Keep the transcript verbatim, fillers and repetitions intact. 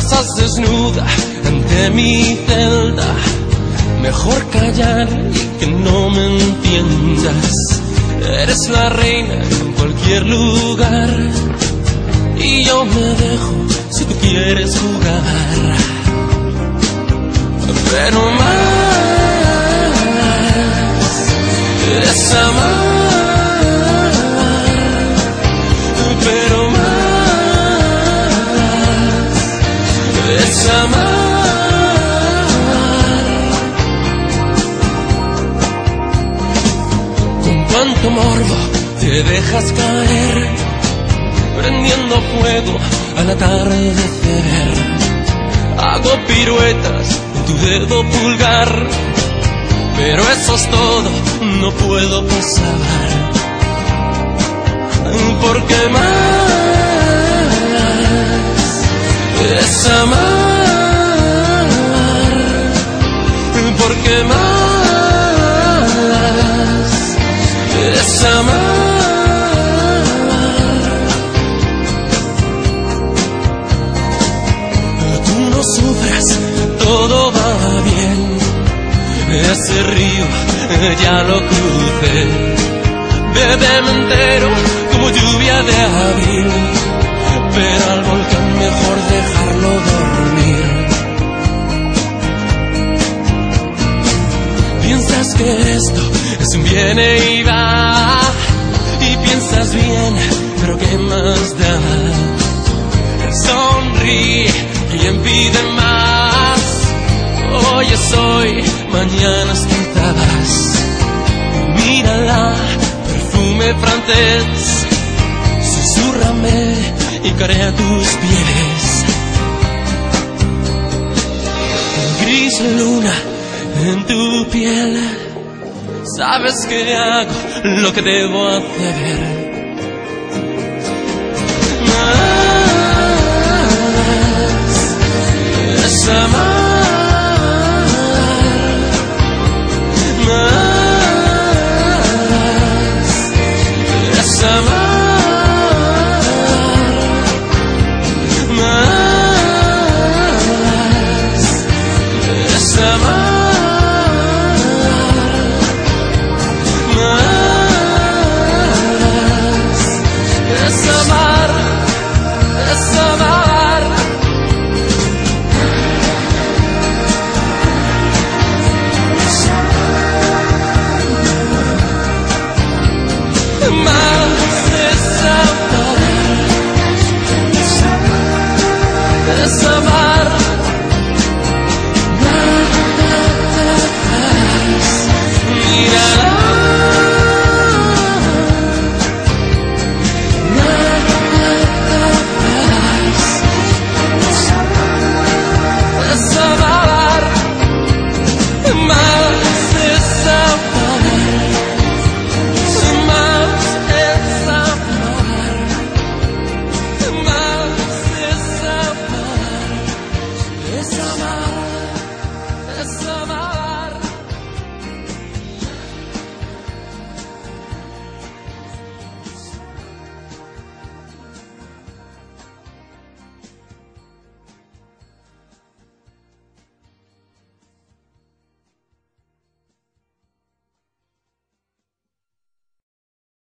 pasas desnuda ante mi celda. Mejor callar y que no me entiendas. Eres la reina en cualquier lugar y yo me dejo si tú quieres jugar. Pero más es amar, pero más es amar. Con cuánto morbo te dejas caer, prendiendo fuego al atardecer. Hago piruetas en tu dedo pulgar, pero eso es todo, no puedo pasar. Porque más es amar, porque más es amar. Tú no sufras, todo va bien. Ese río ya lo crucé. Bébeme entero como lluvia de abril, pero al volcán mejor dejarlo dormir. Piensas que esto es un viene y va, y piensas bien, pero ¿qué más da? Sonríe, quien pide más. Hoy es hoy, mañana es quizás. Mírala, perfume francés, susúrrame y carea tus pies. Gris luna en tu piel, sabes que hago lo que debo hacer. Más es amar. My